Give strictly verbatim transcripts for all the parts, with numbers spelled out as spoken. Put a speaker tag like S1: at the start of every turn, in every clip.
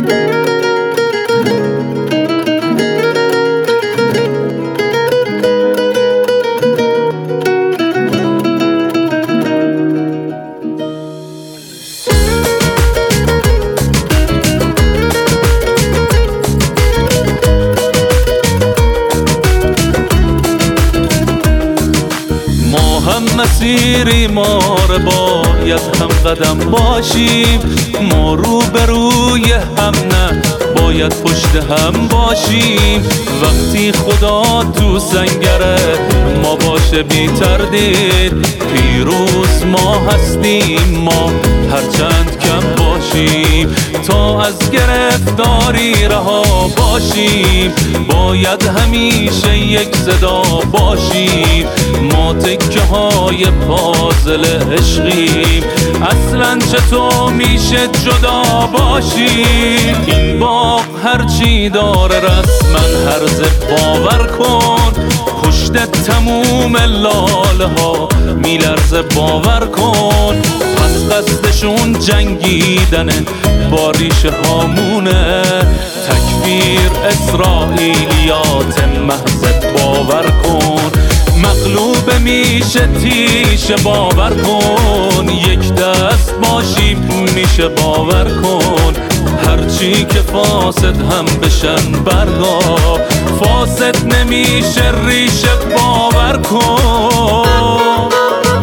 S1: مسیری ما رو باید هم قدم باشیم، ما رو به روی هم نه باید پشت هم باشیم. وقتی خدا تو سنگره ما باشه بی تردید، پیروز ما هستیم ما هرچند کم باشیم. تا از گرفتاری رها باشیم باید همیشه یک صدا باشیم. ما تکه های پازل عشقیم، اصلا چطور میشه جدا باشیم؟ این باغ هرچی داره رسما هرز باور کن، پشت تموم لاله ها میلرزه باور کن. پس قصدشون جنگیدنه با ریشه هامونه، تکفیر اسرائیلیات محض باور کن. مغلوب میشه تیشه باور کن، یک دست باشیم میشه باور کن. هرچی که فاسد هم بشن برگا، فاسد نمیشه ریشه باور کن.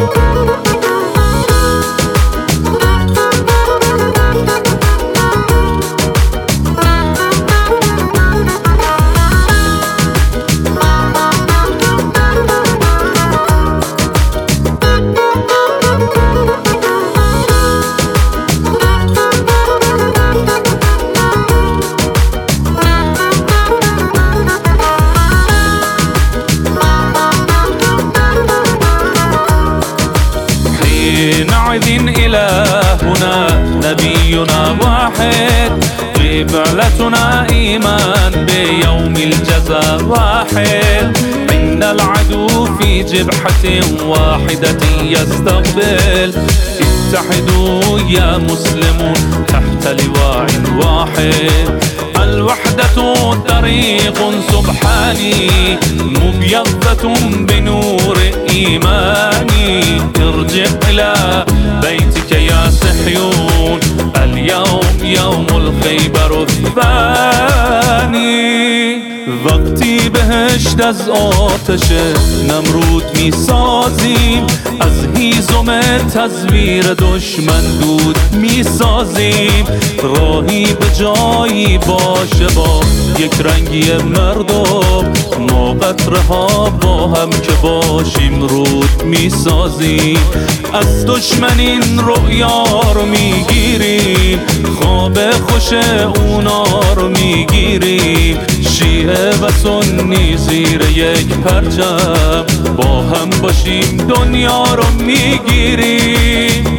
S1: نعذ إلهنا نبينا واحد، قبلتنا إيمان بيوم الجزاء واحد. إن العدو في جبهة واحدة يستقبل، اتحدوا يا مسلمون تحت لواء واحد. الوحدة طريق سبحاني مبيضة بنور إيماني. ارجع إلى بيتك يا صهيون، اليوم يوم الخيبر الثاني. وقتی بهشت از آتش نمرود می سازیم، از هیزم تزویر دشمن دود می سازیم. راهی به جایی باشه با یک رنگی مردم، ما قطره ها با هم که باشیم رود می سازیم. از دشمن این رؤیا رو می گیریم، خواب خوش اونا رو می گیریم. شیعه و سنی زیر یک پرچم با هم باشیم دنیا رو میگیریم.